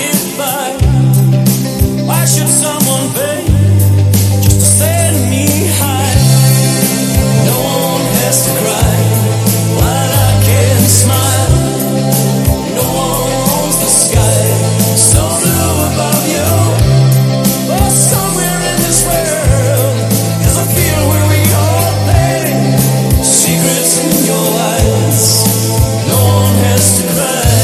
get by. Why should someone pay just to set me high? No one has to cry while I can smile. No one owns the sky so blue above you. But somewhere in this world there's a field where we all play. Secrets in your eyes. No one has to cry.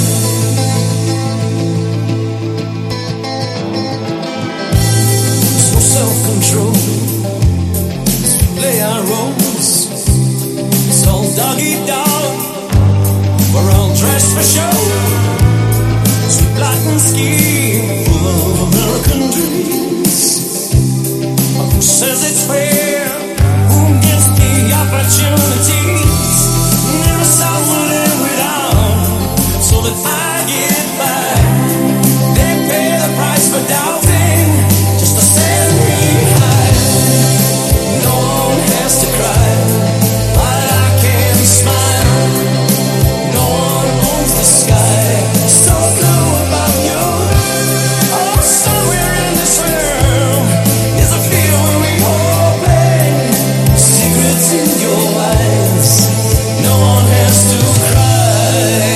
There's no self-control. Play our roles. It's all doggy-dog. We're all dressed for show. Sweet Latin scheme full of American dreams. Who says it's fair? Who gets the opportunities? Never someone live without, so that I get by. They pay the price for doubting, just to send me high. No one has to cry while I can smile. No one owns the sky so blue above you. Oh, somewhere in this world is a field where we all play. Secrets in your eyes. No one has to cry.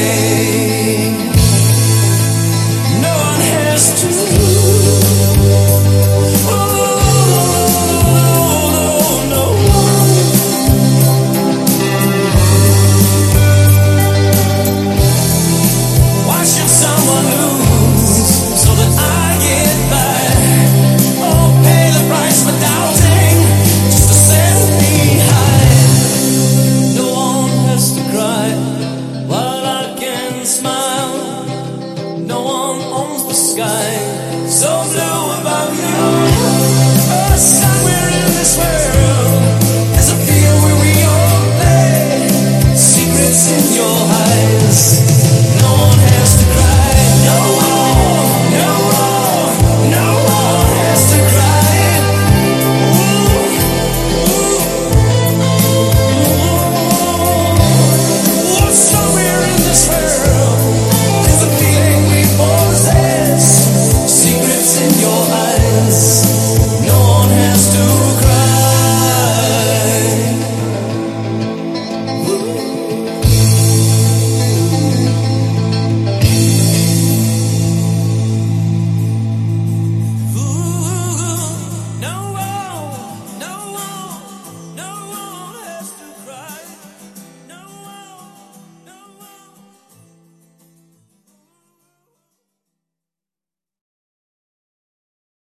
No one has to. Oh, no, no. Why should someone lose so that I get by? Oh, pay the price for doubting just to set me high. No one has to cry while I can smile. No one owns the sky so blue above you. Oh, somewhere in